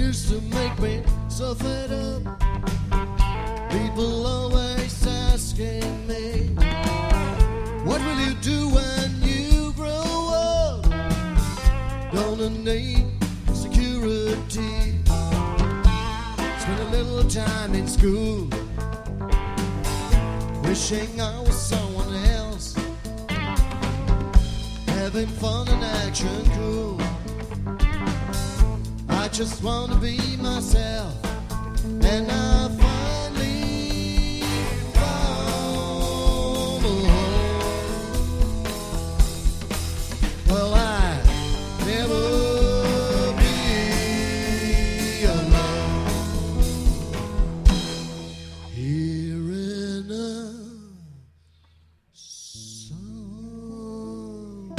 used to make me so fed up. People always asking me, what will you do when you grow up? Gonna need security. Spend a little time in school, wishing I was someone else, having fun and action cool. I just want to be myself, and I finally found a home. Well, I never be alone here in a song.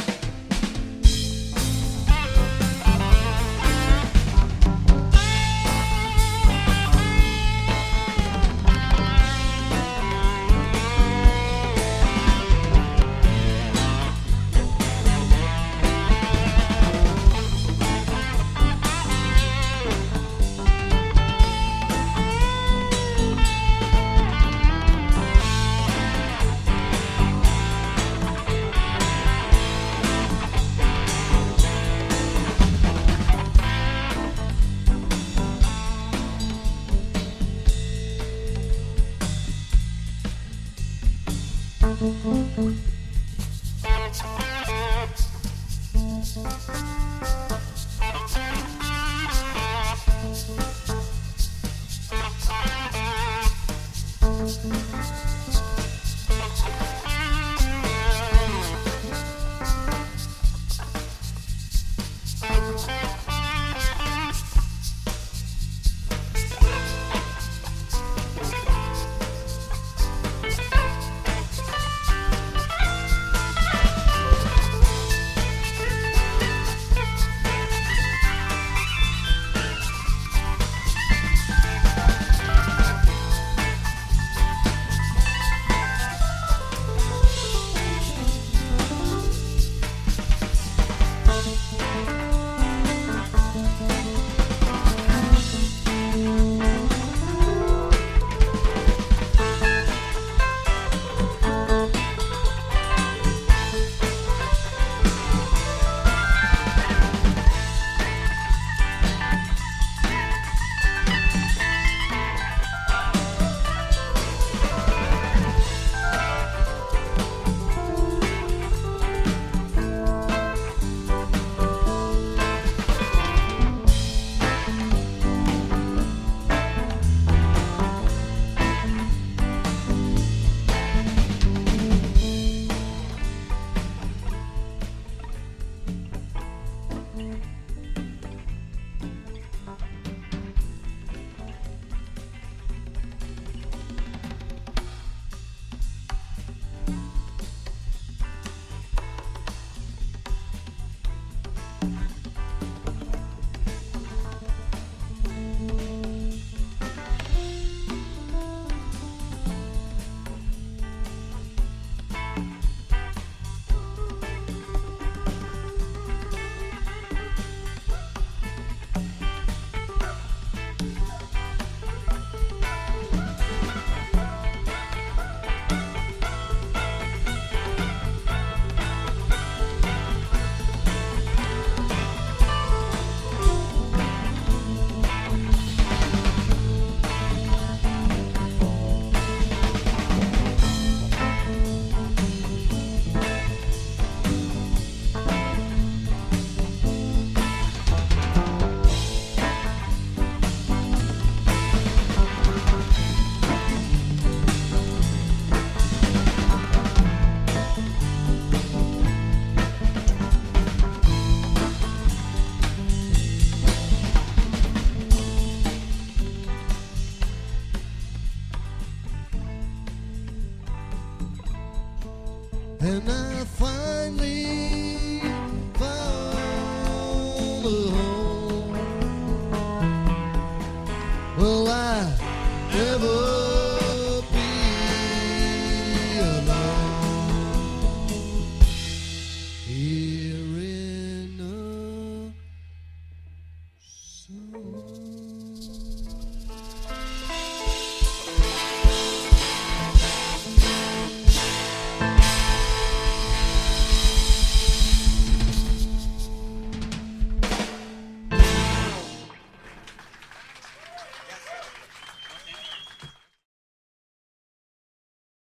And I finally